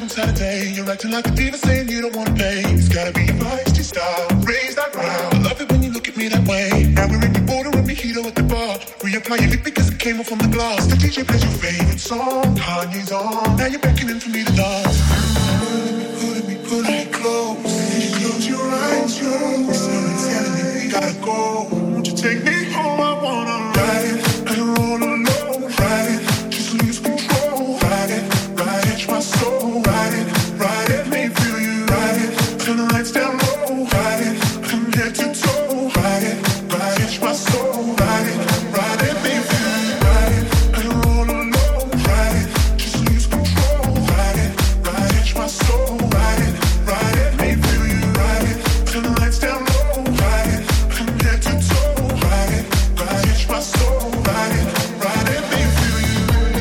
on Saturday. You're acting like a diva saying you don't wanna play. It's gotta be your feisty style. Raise that round. I love it when you look at me that way. Now we're in the border and mojito at the bar. Reapply your lip because it came off from the glass. The DJ plays your favorite song. Kanye's on. Now you're beckoning for me to dance. Put me close. Close your eyes, Someone's telling me we gotta go. Won't you take me home? I wanna ride it. I don't roll alone. Ride it. Just lose control. Ride it. Catch my soul. Ride it. Let me feel you. Ride it. Turn the lights down low. Ride it. From head to toe. Ride it. Catch my soul. Ride it. Let me feel you. Ride it. I don't roll alone. Ride it. Just lose control. Ride it. Catch my soul. Ride it. Let me feel you. Ride it. Turn the lights down low. Ride it. From head to toe. Ride it. Catch my soul. Ride it. Let me feel you.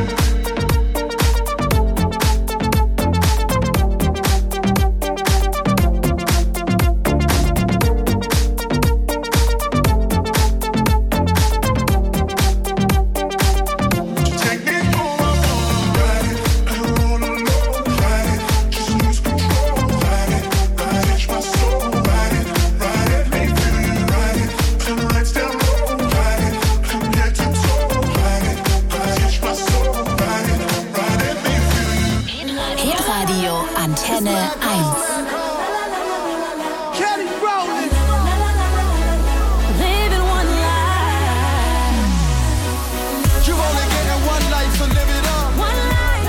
Antenne 1. Kelly Rowland. Living one life. You only getting one life, so live it up. One life.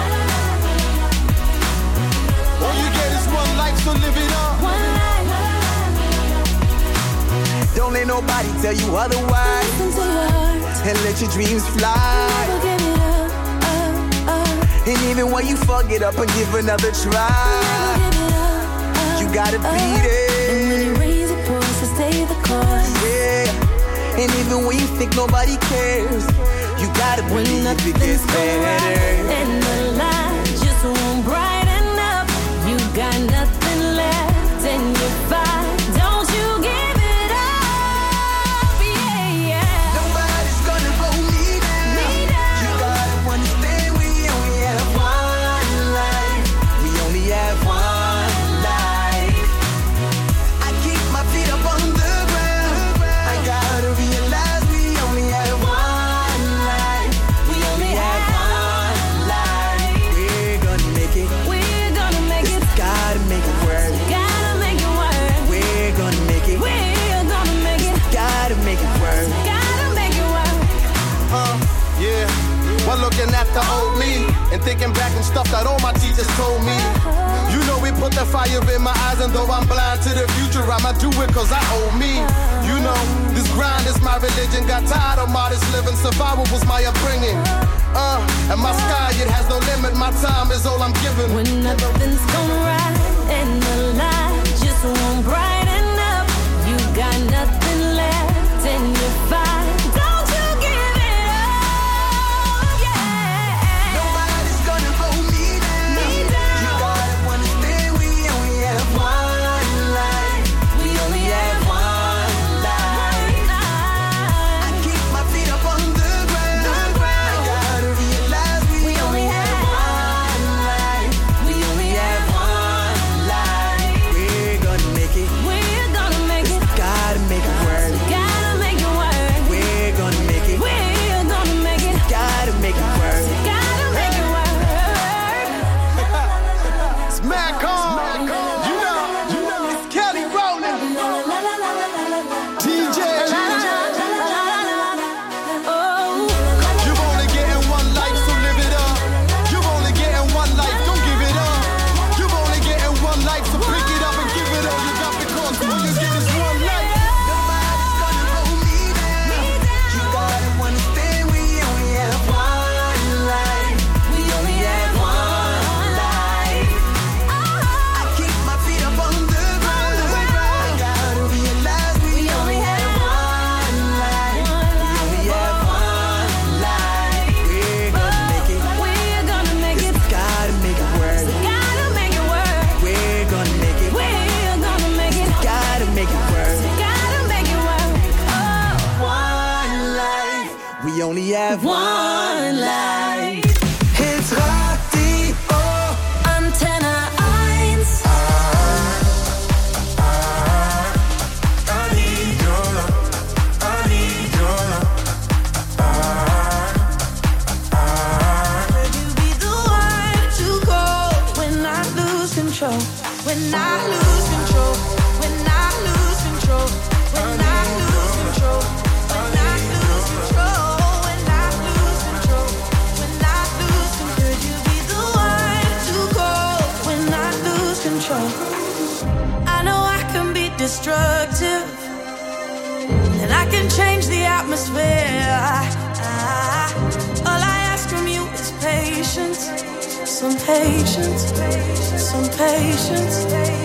All you get is one life, so live it up. One life. Don't let nobody tell you otherwise. Listen to your heart and let your dreams fly. Never give it up. And even when you fuck it up and give another try, you gotta beat it. And when you raise your voice, stay the course. Yeah. And even when you think nobody cares, you gotta believe it gets better. And the light just won't brighten up. You got nothing left and you're fine. Don't you give it up. Yeah, yeah. Nobody's gonna hold me down. You gotta understand we only have one life. We only have one life. I keep my feet up on the ground. I gotta realize we only have one life. We only have one life. We're gonna make it. We're gonna make it. Gotta make it work. Gotta make it work. We're gonna make it. We're gonna make it. Gotta make it work. Gotta make it work. Yeah. While looking at the old me and thinking back on stuff that all my teachers told me. You know we put the fire in my eyes, and though I'm blind to the future, I'ma do it cause I owe me. You know, this grind is my religion. Got tired of modest living, survival was my upbringing. And my sky, it has no limit, my time is all I'm giving. When nothing's gonna right and the light just won't brighten up, you got nothing left and you're fine. Don't you give it up, yeah. Nobody's gonna hold me down. You gotta understand we only have one life. We only have one life. I keep my feet up on the ground. I gotta realize we only have one life. We only have one life. We're gonna make it. We're gonna make it. Gotta make it work. Gotta make it work. We're gonna make it. We're gonna make it. Gotta make it work. Gotta make it work. It's Mac on. You know, it's Kelly Rowland. DJ. You only getting one life, so live it up. You only getting one life, don't give it up. You only getting one life, so pick it up and give it all you got, because all you get is one life. Nobody's gonna hold me down. You gotta understand we only have one life. We only have one life. lose control, when I lose control, when I lose control, when I lose control, when I lose control, when I lose control, when I lose control. Could you be the one to call when I lose control? I know I can be destructive, and I can change the atmosphere. All I ask from you is patience, some patience, some patience.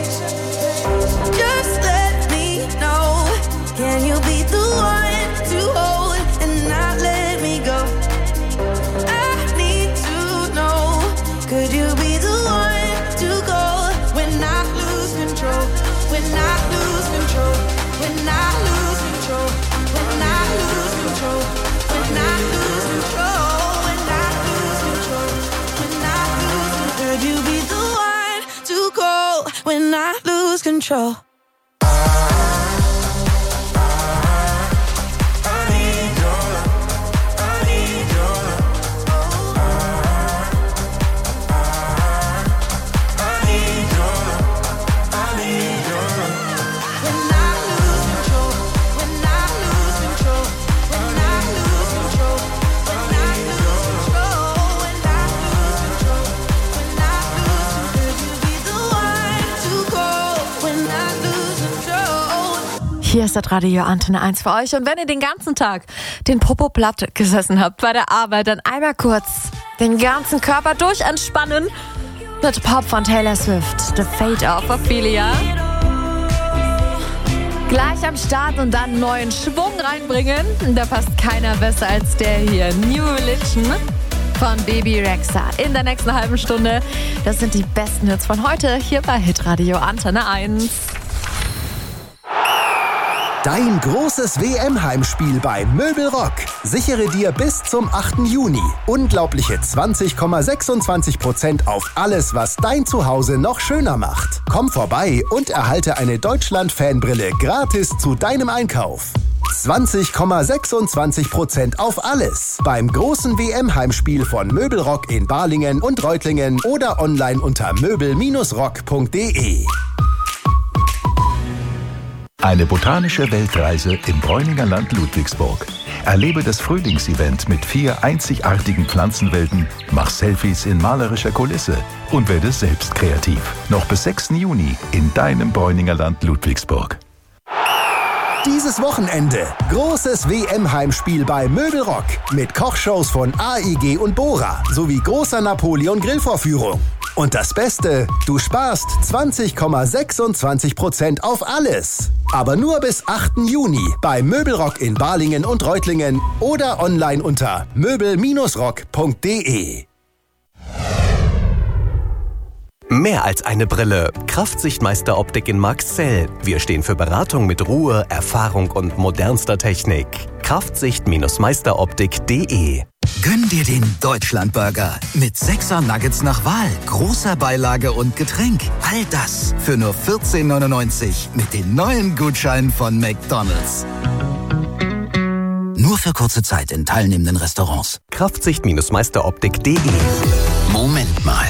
Just let me know, can you be the one to hold and not let me go? I need to know, could you be the one to go when I lose control, when I lose control, when I lose control, when I lose control, when I lose control, when I lose control, when I lose control. Could you be the one to call when I lose control? Hier ist das Radio Antenne 1 für euch. Und wenn ihr den ganzen Tag den Popo platt gesessen habt bei der Arbeit, dann einmal kurz den ganzen Körper durchentspannen mit Pop von Taylor Swift, The Fate of Ophelia. Gleich am Start und dann neuen Schwung reinbringen. Da passt keiner besser als der hier. New Religion von Baby Rexha. In der nächsten halben Stunde. Das sind die besten Hits von heute hier bei Hitradio Antenne 1. Dein großes WM-Heimspiel bei Möbelrock. Sichere dir bis zum 8. Juni unglaubliche 20,26% auf alles, was dein Zuhause noch schöner macht. Komm vorbei und erhalte eine Deutschland-Fanbrille gratis zu deinem Einkauf. 20,26% auf alles beim großen WM-Heimspiel von Möbelrock in Balingen und Reutlingen oder online unter möbel-rock.de. Eine botanische Weltreise im Bräuninger Land Ludwigsburg. Erlebe das Frühlingsevent mit 4 einzigartigen Pflanzenwelten, mach Selfies in malerischer Kulisse und werde selbst kreativ. Noch bis 6. Juni in deinem Bräuninger Land Ludwigsburg. Dieses Wochenende großes WM-Heimspiel bei Möbelrock mit Kochshows von AEG und Bora sowie großer Napoleon-Grillvorführung. Und das Beste, du sparst 20,26% auf alles. Aber nur bis 8. Juni bei Möbelrock in Balingen und Reutlingen oder online unter möbel-rock.de. Mehr als eine Brille. Kraftsichtmeister Optik in Marxzell. Wir stehen für Beratung mit Ruhe, Erfahrung und modernster Technik. Kraftsicht-meisteroptik.de. Gönn dir den Deutschlandburger mit 6er Nuggets nach Wahl, großer Beilage und Getränk. All das für nur 14,99 mit den neuen Gutscheinen von McDonald's. Nur für kurze Zeit in teilnehmenden Restaurants. Kraftsicht-meisteroptik.de. Moment mal.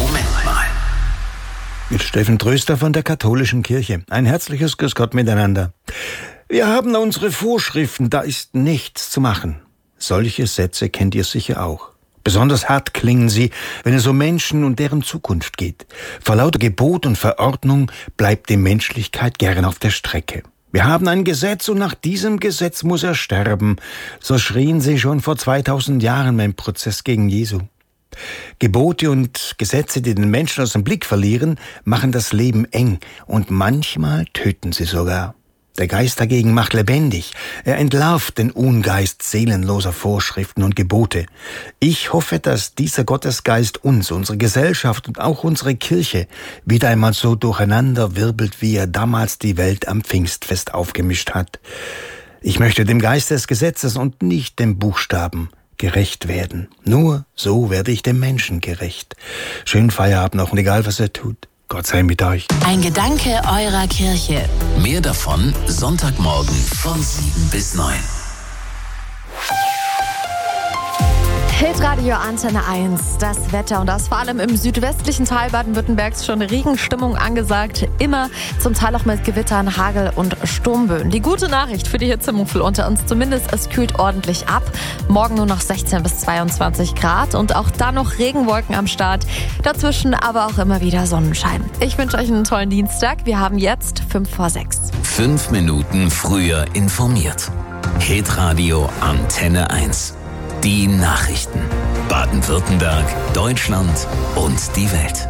Mit Steffen Tröster von der Katholischen Kirche. Ein herzliches Grüß Gott miteinander. Wir haben unsere Vorschriften, da ist nichts zu machen. Solche Sätze kennt ihr sicher auch. Besonders hart klingen sie, wenn es um Menschen und deren Zukunft geht. Vor lauter Gebot und Verordnung bleibt die Menschlichkeit gern auf der Strecke. Wir haben ein Gesetz und nach diesem Gesetz muss er sterben. So schrien sie schon vor 2000 Jahren beim Prozess gegen Jesu. Gebote und Gesetze, die den Menschen aus dem Blick verlieren, machen das Leben eng und manchmal töten sie sogar. Der Geist dagegen macht lebendig. Er entlarvt den Ungeist seelenloser Vorschriften und Gebote. Ich hoffe, dass dieser Gottesgeist uns, unsere Gesellschaft und auch unsere Kirche wieder einmal so durcheinander wirbelt, wie er damals die Welt am Pfingstfest aufgemischt hat. Ich möchte dem Geist des Gesetzes und nicht dem Buchstaben gerecht werden. Nur so werde ich dem Menschen gerecht. Schönen Feierabend noch und egal, was er tut. Gott sei mit euch. Ein Gedanke eurer Kirche. Mehr davon Sonntagmorgen von 7 bis 9. Hitradio Antenne 1, das Wetter und das vor allem im südwestlichen Teil Baden-Württembergs schon Regenstimmung angesagt. Immer zum Teil auch mit Gewittern, Hagel und Sturmböen. Die gute Nachricht für die Hitzemuffel unter uns zumindest, es kühlt ordentlich ab. Morgen nur noch 16 bis 22 Grad und auch dann noch Regenwolken am Start. Dazwischen aber auch immer wieder Sonnenschein. Ich wünsche euch einen tollen Dienstag. Wir haben jetzt 5:06. 5 Minuten früher informiert. Hitradio Antenne 1. Die Nachrichten. Baden-Württemberg, Deutschland und die Welt.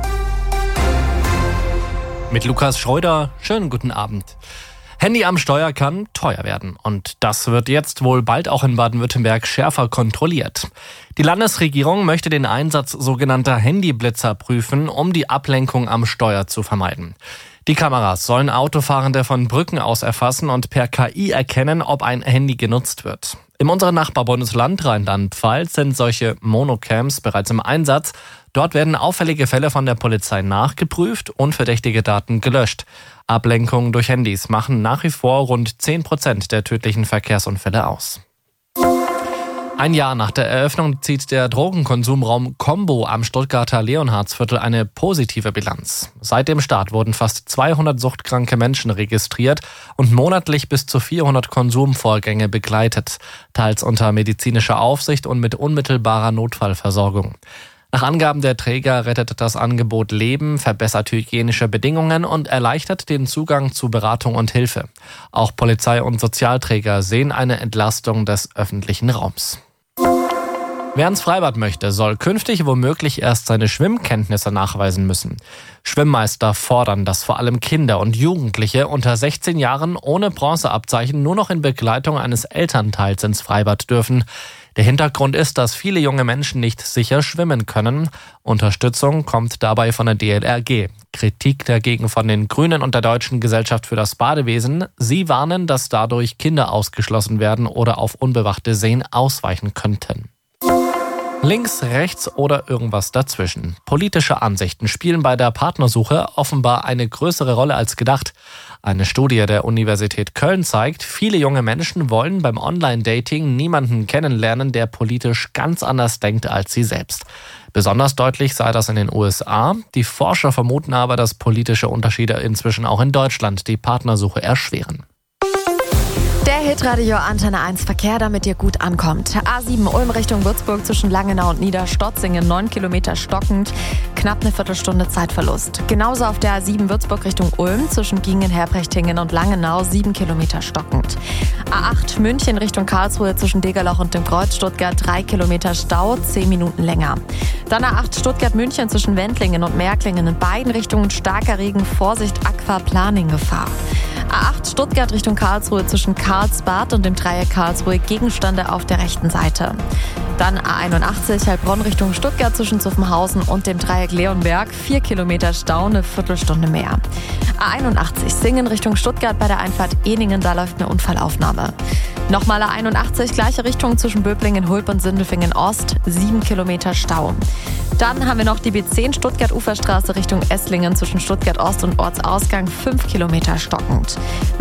Mit Lukas Schreuder, schönen guten Abend. Handy am Steuer kann teuer werden und das wird jetzt wohl bald auch in Baden-Württemberg schärfer kontrolliert. Die Landesregierung möchte den Einsatz sogenannter Handyblitzer prüfen, um die Ablenkung am Steuer zu vermeiden. Die Kameras sollen Autofahrende von Brücken aus erfassen und per KI erkennen, ob ein Handy genutzt wird. In unserem Nachbarbundesland Rheinland-Pfalz sind solche Monocams bereits im Einsatz. Dort werden auffällige Fälle von der Polizei nachgeprüft und verdächtige Daten gelöscht. Ablenkungen durch Handys machen nach wie vor rund 10% der tödlichen Verkehrsunfälle aus. Ein Jahr nach der Eröffnung zieht der Drogenkonsumraum Combo am Stuttgarter Leonhardsviertel eine positive Bilanz. Seit dem Start wurden fast 200 suchtkranke Menschen registriert und monatlich bis zu 400 Konsumvorgänge begleitet, teils unter medizinischer Aufsicht und mit unmittelbarer Notfallversorgung. Nach Angaben der Träger rettet das Angebot Leben, verbessert hygienische Bedingungen und erleichtert den Zugang zu Beratung und Hilfe. Auch Polizei und Sozialträger sehen eine Entlastung des öffentlichen Raums. Wer ins Freibad möchte, soll künftig womöglich erst seine Schwimmkenntnisse nachweisen müssen. Schwimmmeister fordern, dass vor allem Kinder und Jugendliche unter 16 Jahren ohne Bronzeabzeichen nur noch in Begleitung eines Elternteils ins Freibad dürfen. Der Hintergrund ist, dass viele junge Menschen nicht sicher schwimmen können. Unterstützung kommt dabei von der DLRG. Kritik dagegen von den Grünen und der Deutschen Gesellschaft für das Badewesen. Sie warnen, dass dadurch Kinder ausgeschlossen werden oder auf unbewachte Seen ausweichen könnten. Links, rechts oder irgendwas dazwischen. Politische Ansichten spielen bei der Partnersuche offenbar eine größere Rolle als gedacht. Eine Studie der Universität Köln zeigt, viele junge Menschen wollen beim Online-Dating niemanden kennenlernen, der politisch ganz anders denkt als sie selbst. Besonders deutlich sei das in den USA. Die Forscher vermuten aber, dass politische Unterschiede inzwischen auch in Deutschland die Partnersuche erschweren. Der Hitradio Antenne 1 Verkehr, damit ihr gut ankommt. A7 Ulm Richtung Würzburg zwischen Langenau und Niederstotzingen, 9 Kilometer stockend, knapp eine Viertelstunde Zeitverlust. Genauso auf der A7 Würzburg Richtung Ulm zwischen Gingen, Herprechtingen und Langenau, 7 Kilometer stockend. A8 München Richtung Karlsruhe zwischen Degerloch und dem Kreuz Stuttgart, 3 Kilometer Stau, 10 Minuten länger. Dann A8 Stuttgart München zwischen Wendlingen und Märklingen, in beiden Richtungen starker Regen, Vorsicht Aquaplaning-Gefahr. A8 Stuttgart Richtung Karlsruhe zwischen Karlsbad und dem Dreieck Karlsruhe, Gegenstände auf der rechten Seite. Dann A81 Heilbronn Richtung Stuttgart zwischen Zuffenhausen und dem Dreieck Leonberg, 4 Kilometer Stau, eine Viertelstunde mehr. A81 Singen Richtung Stuttgart bei der Einfahrt Ehningen, da läuft eine Unfallaufnahme. Nochmal A81, gleiche Richtung zwischen Böblingen, Hulp und Sindelfingen Ost, 7 Kilometer Stau. Dann haben wir noch die B10 Stuttgart-Uferstraße Richtung Esslingen zwischen Stuttgart Ost und Ortsausgang, 5 Kilometer stockend.